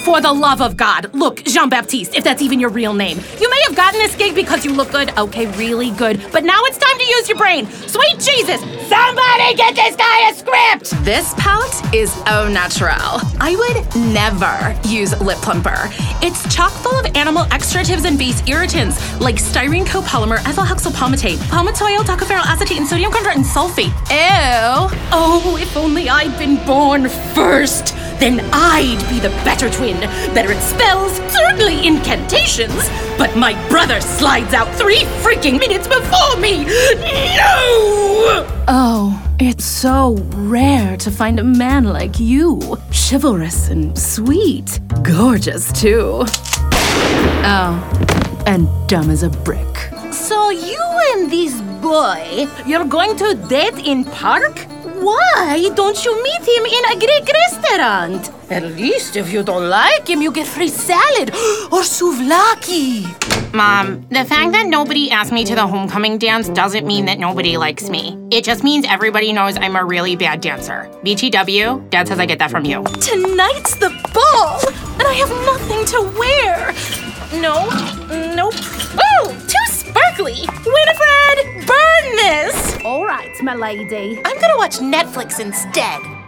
For the love of God. Look, Jean-Baptiste, if that's even your real name. You may have gotten this gig because you look good. Okay, really good. But now it's time to use your brain. Sweet Jesus! Somebody get this guy a script! This pout is au naturel. I would never use Lip Plumper. It's chock full of animal extractives and base irritants like styrene copolymer, ethyl hexylpalmitate, palmitoyl tocopherol acetate, and sodium chondrite and sulfate. Ew. Oh, if only I'd been born first. Then I'd be the better twin. Better at spells, certainly incantations. But my brother slides out 3 freaking minutes before me. No! Oh, it's so rare to find a man like you. Chivalrous and sweet. Gorgeous, too. Oh, and dumb as a brick. So you and this boy, you're going to date in park? Why don't you meet him in a Greek restaurant? At least if you don't like him, you get free salad or souvlaki. Mom, the fact that nobody asked me to the homecoming dance doesn't mean that nobody likes me. It just means everybody knows I'm a really bad dancer. BTW, Dad says I get that from you. Tonight's the ball, and I have nothing to wear. Nope. Oh, too sparkly. Winifred, burn this. All right, my lady. I'm gonna watch Netflix instead.